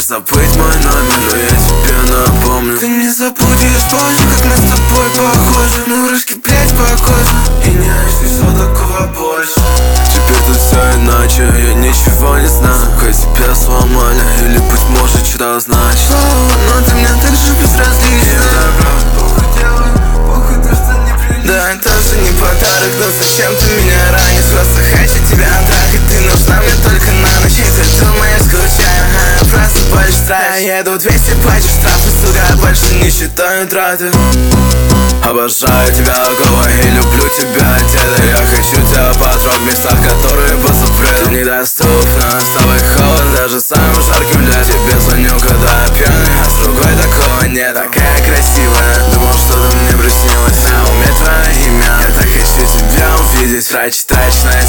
забыть мой номер, но я тебе напомню. Ты не забудешь позже, как мы с тобой похожи. Мурашки, блять, по коже. И не ощущал такого больше. Теперь тут все иначе, я ничего не знаю. Хоть тебя сломали, или, быть может, что-то значит. Но ты мне так же безразлична. Похуй делай, похуй то, что не прилично. Да, это же не подарок, но зачем ты меня ранишь? Просто хочу тебя трахать, ты нужна мне только на ночь. И ты думаешь, скучаю, просто больше страсть. Я еду 200, плачу штрафы, сука, больше не считаю траты. Обожаю тебя голой и люблю тебя, деда. Я хочу тебя потрогать в местах, которые по запрету. Ты недоступна, с тобой холод, даже самым жарким летом. Тебе звоню, когда я пьяный, а с другой такого нет. Такая красивая, думал, что-то мне приснилось. На уме твое имя, я так хочу тебя увидеть. Врач, трачная